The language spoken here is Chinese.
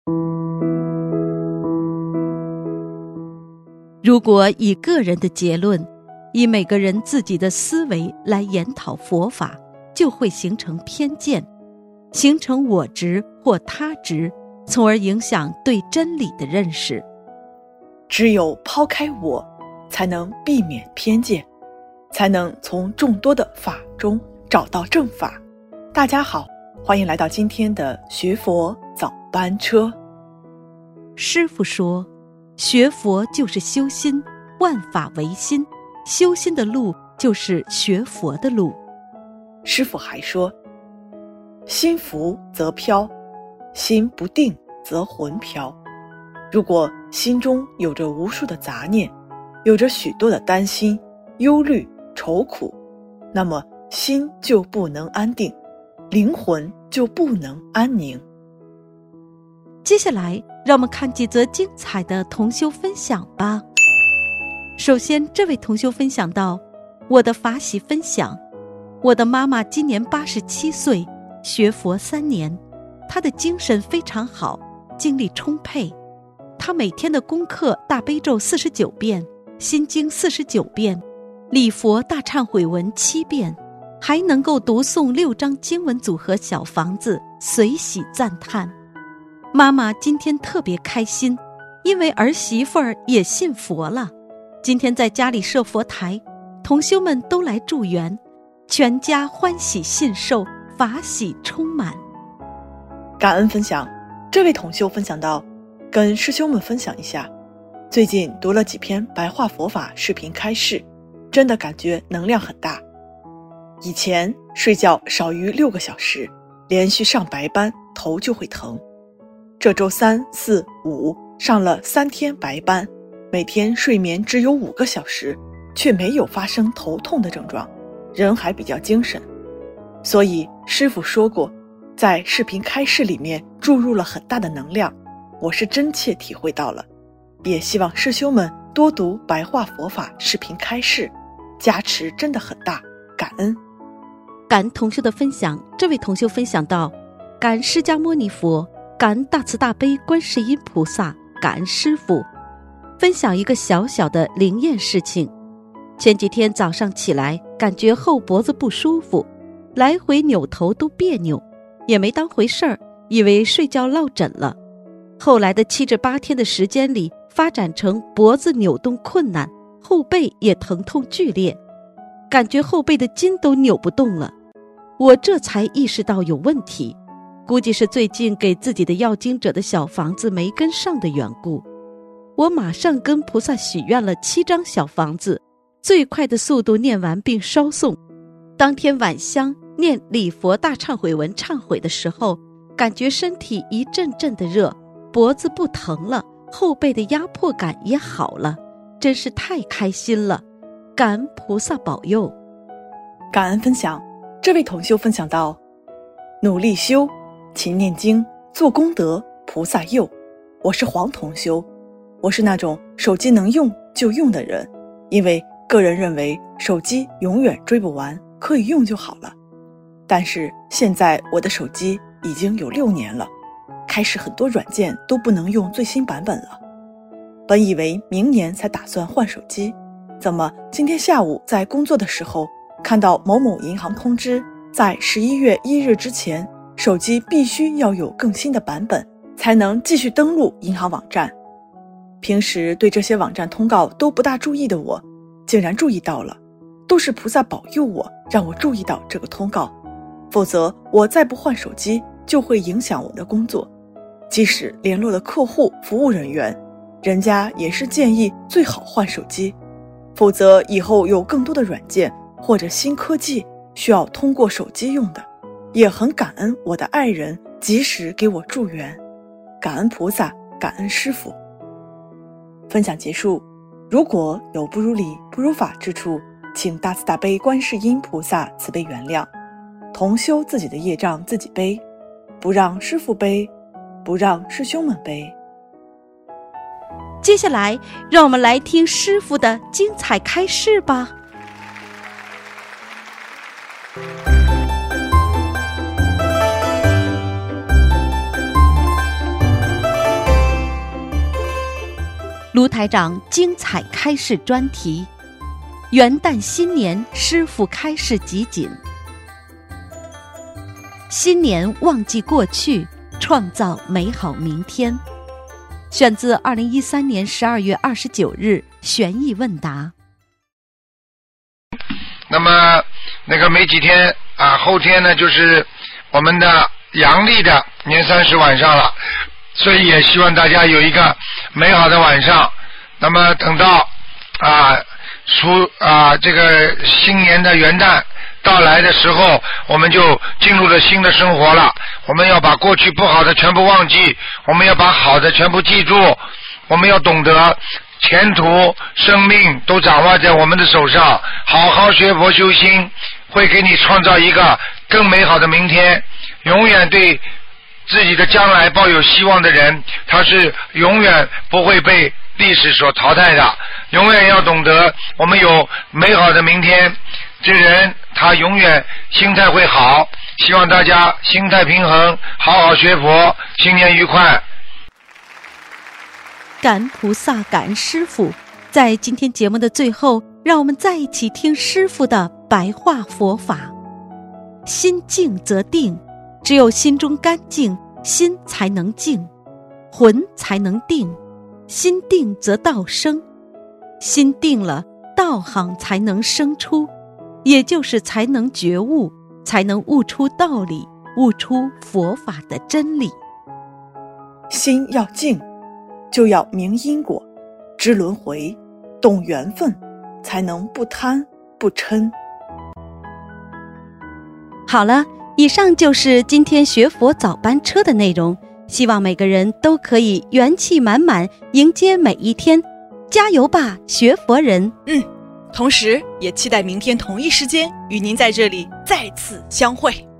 如果以个人的结论，以每个人自己的思维来研讨佛法，就会形成偏见，形成我执或他执，从而影响对真理的认识。 只有抛开我，才能避免偏见，才能从众多的法中找到正法。大家好，欢迎来到今天的学佛早班车。 师父说，学佛就是修心，万法唯心，修心的路就是学佛的路。 师父还说，心浮则飘，心不定则魂飘。如果心中有着无数的杂念，有着许多的担心、忧虑、愁苦，那么心就不能安定，灵魂就不能安宁。 接下来让我们看几则精彩的同修分享吧。首先，这位同修分享到，我的法喜分享，我的妈妈今年87岁，学佛3年，她的精神非常好，精力充沛。她每天的功课大悲咒49遍，心经49遍，礼佛大忏悔文7遍，还能够读诵6张经文组合小房子，随喜赞叹。妈妈今天特别开心，因为儿媳妇儿也信佛了。今天在家里设佛台，同修们都来助缘，全家欢喜信受，法喜充满。 感恩分享，这位同修分享到，跟师兄们分享一下，最近读了几篇白话佛法视频开示，真的感觉能量很大。以前睡觉少于6个小时，连续上白班头就会疼。这周3、4、5上了3天白班，每天睡眠只有5个小时，却没有发生头痛的症状，人还比较精神。所以师父说过，在视频开示里面注入了很大的能量，我是真切体会到了，也希望师兄们多读白话佛法视频开示，加持真的很大，感恩。 感恩同修的分享，这位同修分享到，感恩释迦牟尼佛，感恩大慈大悲观世音菩萨，感恩师父。分享一个小小的灵验事情，前几天早上起来感觉后脖子不舒服，来回扭头都别扭，也没当回事儿，以为睡觉落枕了。后来的7至8天的时间里，发展成脖子扭动困难，后背也疼痛剧烈，感觉后背的筋都扭不动了。我这才意识到有问题，估计是最近给自己的要经者的小房子没跟上的缘故。我马上跟菩萨许愿了7张小房子，最快的速度念完并烧送。当天晚香念礼佛大忏悔文忏悔的时候，感觉身体一阵阵的热，脖子不疼了，后背的压迫感也好了，真是太开心了，感恩菩萨保佑。 感恩分享，这位同修分享到，努力修，勤念经，做功德，菩萨佑。我是黄同修，我是那种手机能用就用的人，因为个人认为手机永远追不完，可以用就好了。但是现在我的手机已经有6年了，开始很多软件都不能用最新版本了。本以为明年才打算换手机，怎么今天下午在工作的时候看到某某银行通知，在11月1日之前，手机必须要有更新的版本，才能继续登录银行网站。平时对这些网站通告都不大注意的我，竟然注意到了，都是菩萨保佑我，让我注意到这个通告，否则我再不换手机就会影响我的工作。即使联络了客户服务人员，人家也是建议最好换手机，否则以后有更多的软件或者新科技需要通过手机用的。也很感恩我的爱人及时给我助缘，感恩菩萨，感恩师父。分享结束，如果有不如理不如法之处，请大慈大悲观世音菩萨慈悲原谅，同修自己的业障自己背，不让师父背，不让师兄们背。 接下来让我们来听师父的精彩开示吧。 卢台长精彩开示专题，元旦新年师父开示集锦，新年忘记过去，创造美好明天。选自2013年12月29日玄义问答。 那么没几天啊，后天呢就是我们的阳历的年30晚上了，所以也希望大家有一个美好的晚上。那么等到这个新年的元旦到来的时候，我们就进入了新的生活了。我们要把过去不好的全部忘记，我们要把好的全部记住，我们要懂得前途生命都掌握在我们的手上，好好学佛修心，会给你创造一个更美好的明天。永远对自己的将来抱有希望的人，他是永远不会被历史所淘汰的。永远要懂得我们有美好的明天，这人他永远心态会好。希望大家心态平衡，好好学佛，新年愉快。 感恩菩萨，感恩师父。在今天节目的最后，让我们再一起听师父的白话佛法。心静则定，只有心中干净，心才能静，魂才能定。心定则道生，心定了，道行才能生出，也就是才能觉悟，才能悟出道理，悟出佛法的真理。 心要静，就要明因果，知轮回，懂缘分，才能不贪不嗔。 好了，以上就是今天学佛早班车的内容，希望每个人都可以元气满满迎接每一天，加油吧，学佛人！ 同时也期待明天同一时间与您在这里再次相会。